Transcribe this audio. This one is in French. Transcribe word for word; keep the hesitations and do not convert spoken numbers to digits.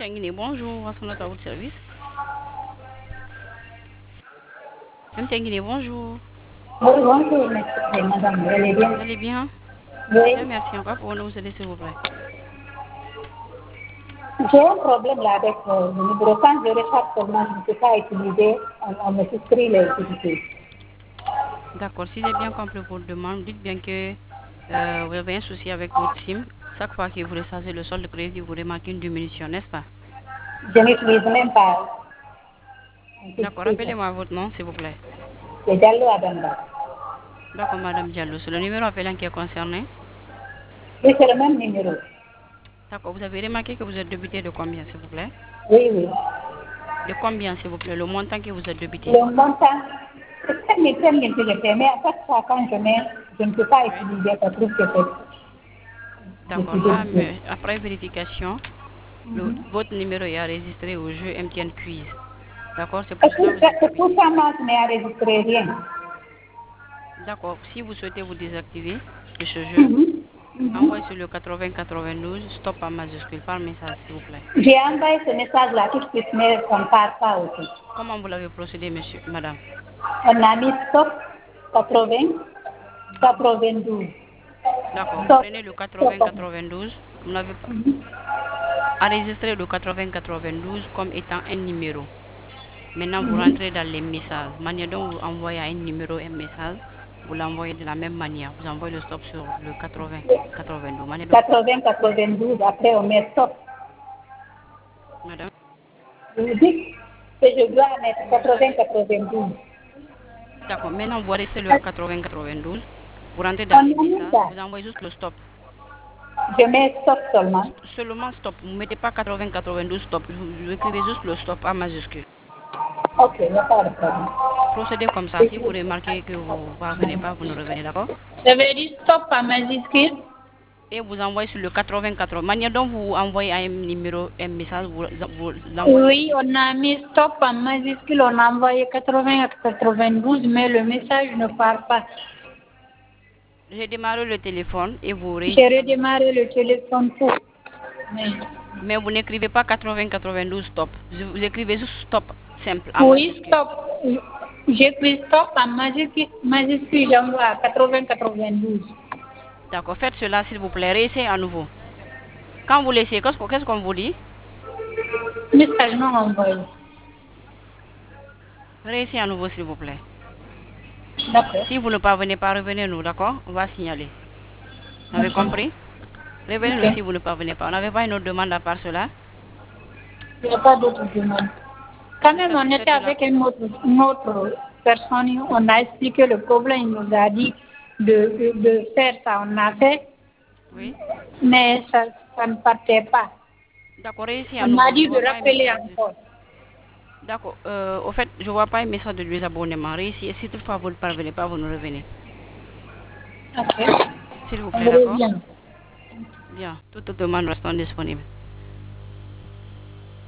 Tengini, bonjour, à son à votre service. Madame Tengini, bonjour. Oui, bonjour, monsieur, madame, vous allez bien? Vous allez bien? Oui. Bien, merci. Encore pour nous aider, s'il vous plaît. J'ai un problème là avec euh, le numéro. Quand je recharge seulement, je ne peux pas utiliser, on, on me souscrit les publicités. D'accord, si j'ai bien compris votre demande, dites bien que euh, vous avez un souci avec votre SIM. Chaque fois que vous rechargez le solde de crédit, vous remarquez une diminution, n'est-ce pas? Je n'utilise même pas un D'accord, publicité. rappelez-moi votre nom, s'il vous plaît. C'est Diallo Adamba. D'accord, Madame Diallo, c'est le numéro appelant qui est concerné. Oui, c'est le même numéro. D'accord, vous avez remarqué que vous êtes débité de combien, s'il vous plaît? Oui, oui. De combien, s'il vous plaît, le montant que vous êtes débité? Le montant, c'est cinq mille, cinq mille que je fais, mais à chaque fois quand je mets, je ne peux pas Oui. utiliser, ça trouve que c'est, je D'accord, suis là, débitée. mais après vérification, le- votre numéro est enregistré au jeu M T N Quiz. D'accord, c'est pour Et cela tout que vous ça, êtes c'est tout débité. ça, moi, je n'ai enregistré rien. D'accord, si vous souhaitez vous désactiver de ce jeu, Mhm. envoyez Mhm. sur le quatre-vingts quatre-vingt-douze, stop en majuscule, par message, s'il vous plaît. J'ai envoyé ce message-là tout de suite, mais ça ne part pas aussi. Comment vous l'avez procédé, monsieur, madame? On a mis stop quatre-vingts quatre-vingt-douze. D'accord, vous Stop, prenez le stop. quatre-vingts quatre-vingt-douze, vous n'avez pas enregistré le quatre-vingts quatre-vingt-douze comme étant un numéro. Maintenant, vous Mhm. rentrez dans les messages. Manière dont vous envoyez à un numéro un message, vous l'envoyez de la même manière. Vous envoyez le stop sur le quatre-vingts quatre-vingt-douze. Manière dont... quatre-vingts quatre-vingt-douze, après on met stop. Madame? Je vous dis que je dois mettre Vous quatre-vingts avez... quatre-vingt-douze. D'accord, maintenant vous arrêtez le quatre-vingts quatre-vingt-douze. Vous rentrez On dans a les mis messages, ça. vous envoyez juste le stop. Je mets stop seulement. St- Seulement stop. Vous ne mettez pas quatre-vingts quatre-vingt-douze stop. Vous, vous écrivez juste le stop en majuscule. Ok, il n'y a pas de problème. Procédez comme ça. Si vous remarquez que vous ne parvenez pas, vous nous revenez, d'accord? Je vais dire stop à majuscule. Et vous envoyez sur le quatre-vingts quatre-vingts. Manière dont vous envoyez un numéro, un message, vous, vous l'envoyez Oui, aussi. on a mis stop en majuscule, on a envoyé quatre-vingts à quatre-vingt-douze, mais le message ne part pas. J'ai démarré le téléphone et vous J'ai réussissez à nous redémarré appeler. le téléphone pour. Mais... Mais vous n'écrivez pas quatre-vingts quatre-vingt-douze stop. Vous vous écrivez juste stop simple en Oui, majuscule. stop. J'écris stop en majuscule, majuscule j'envoie à quatre-vingts quatre-vingt-douze. D'accord, faites cela s'il vous plaît. Réessayez à nouveau. Quand vous laissez, qu'est-ce qu'on qu'est-ce qu'on vous dit? Message non envoyé. Réessayez à nouveau s'il vous plaît. D'accord. Si vous ne parvenez pas, revenez-nous, d'accord? On va signaler. Vous avez Ok. compris? Revenez-nous Ok. si vous ne parvenez pas. On n'avait pas une autre demande à part cela. Il n'y a pas d'autre demande. Quand Vous même, on était satisfaites de la... avec une autre, une autre personne, on a expliqué le problème, il nous a dit de, de, de faire ça, on a fait, Oui? mais ça, ça ne partait pas. D'accord, réessayez à On m'a nouveau. Je ne dit de vois pas un rappeler message. encore. D'accord. Euh, au fait, je ne vois pas un message de désabonnement. Réessayez. Si toutefois vous ne parvenez pas, vous nous revenez. Ok. S'il vous On plaît, d'accord? revient. Bien. Toutes les demandes restent disponibles.